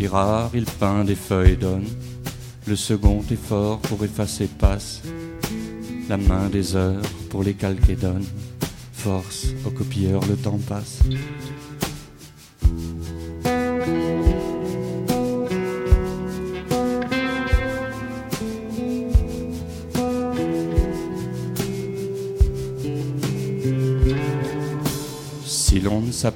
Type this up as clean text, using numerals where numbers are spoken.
Si rare, il peint des feuilles donne. Le second effort pour effacer passe. La main des heures pour les calquer donne. Force au copieur, le temps passe. Si l'on ne s'appelle